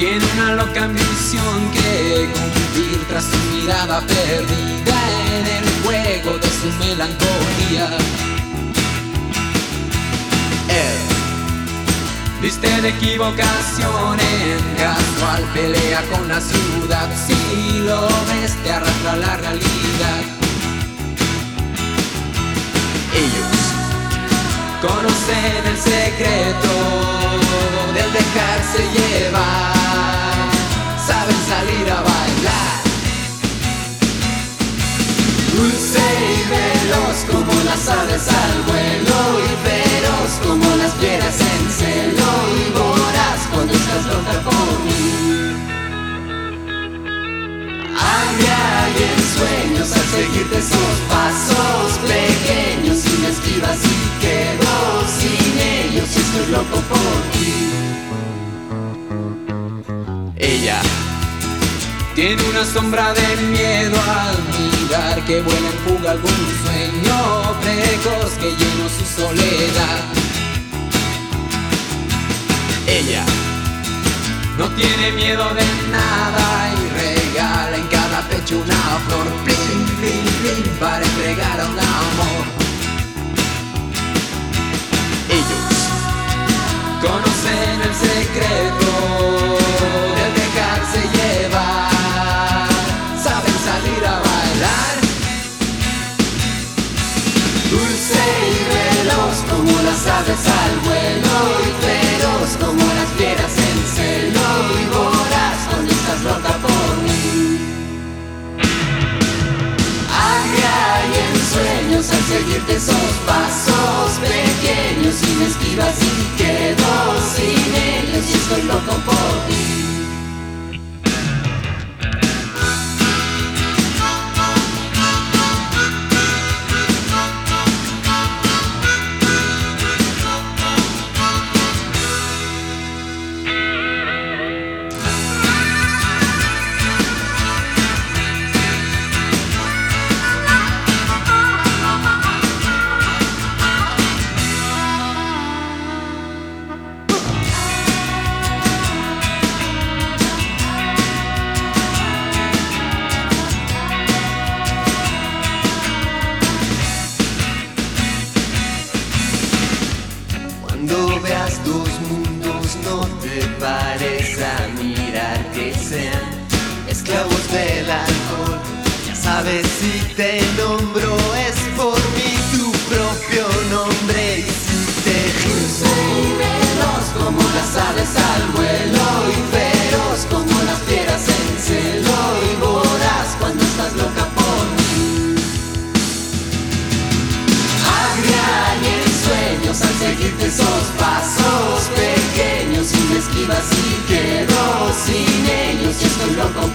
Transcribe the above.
Tiene una loca ambición que cumplir tras su mirada perdida en el juego de su melancolía. Él viste de equivocación, en casual pelea con la ciudad. Si lo ves te arrastra la realidad. Ellos conocen el secreto del dejarse llevar, saben salir a bailar. Dulce y veloz como las aves al vuelo, y feroz como las fieras en celo, y voraz cuando estás loca por mí. Agria y en sueños al seguirte esos pasos pequeños, y me esquivas y quedo sin ellos y estoy loco por ti. Ella tiene una sombra de miedo al mirar que vuela en fuga algún sueño precoz que llenó su soledad. Ella no tiene miedo de nada y regala en cada pecho una flor, blin, blin, blin, para entregar a un amor. Ellos conocen el secreto del dejarse llevar, saben salir a bailar. Dulce y veloz como las aves al vuelo, y feroz como las fieras en celo, y voraz cuando estás loca por mí. Agria y en sueños al seguirte esos pasos pequeños, y me esquivas y quedo sin ellos y estoy loco por ti. Cuando veas dos mundos no te pares a mirar que sean esclavos del alcohol. Ya sabes, si te nombro es por mí tu propio nombre, y si te Dulce y veloz como las aves al vuelo, y feroz como las fieras en celo, y voraz cuando estás loca por mí. Agria y en sueños al seguirte esos pasos pequeños, y me esquivas y quedo sin ellos y estoy loco